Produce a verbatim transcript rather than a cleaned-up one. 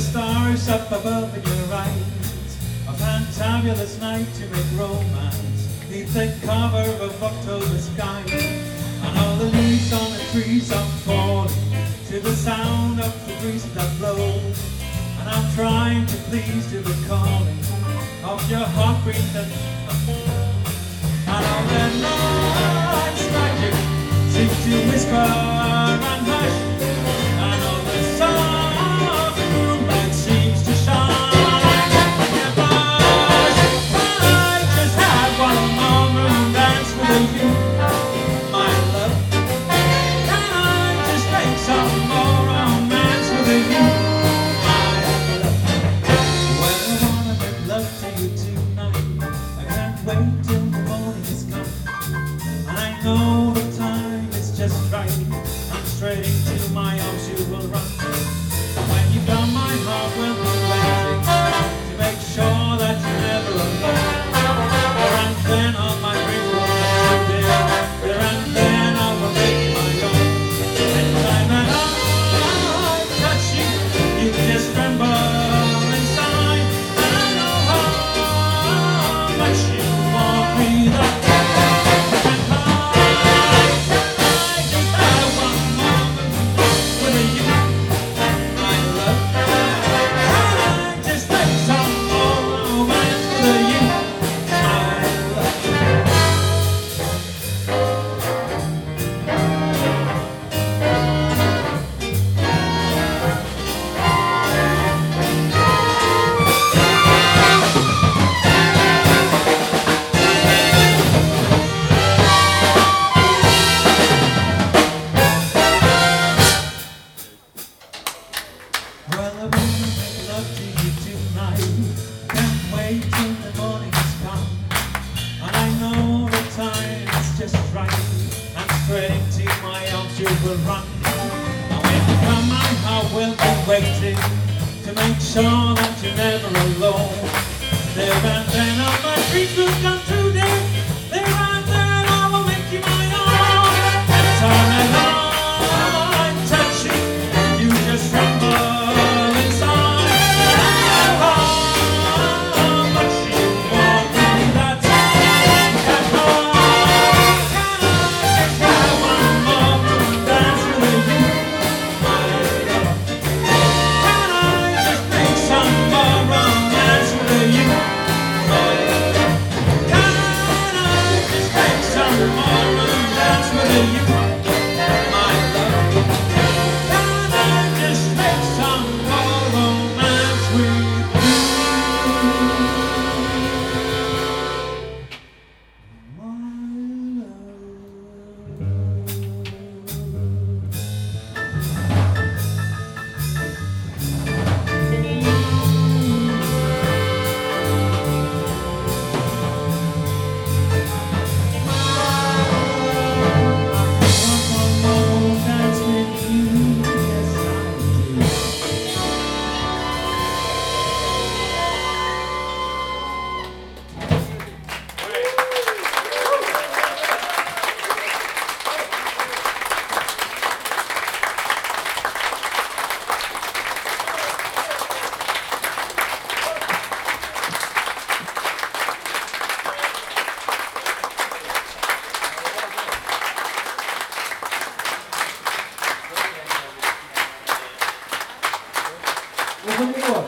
stars up above in your eyes, a fantabulous night to make romance, neath the cover of October sky, and all the leaves on the trees are falling to the sound of the breeze that blows, and I'm trying to please to the calling of your heartbeat that, and all the night's magic seems to whisper and hush, and all the soft moonlight seems to shine in your blush. I just have one more moon dance with you, my love. Can I just make some more romance with you, my love? Well, I wanna make love to you tonight. I can't wait till the morning is come, and I know the time is just right. I'm straight into my arms you will run. When you come, my heart will be waiting to make sure that you're never alone. There and then all my dreams will come true. There and then I will make you my own. And time that I touch you, you just tremble inside. And I know how much you want me. That well, I wanna make love to you tonight. Can't wait till the morning's come, and I know the time is just right. I'm straight into my arms you will run. And when you come, my heart will be waiting to make sure that you're never alone. There and then all my dreams will come true. There, there and then I will make you my own. And time and I touch you, you just tremble. Well,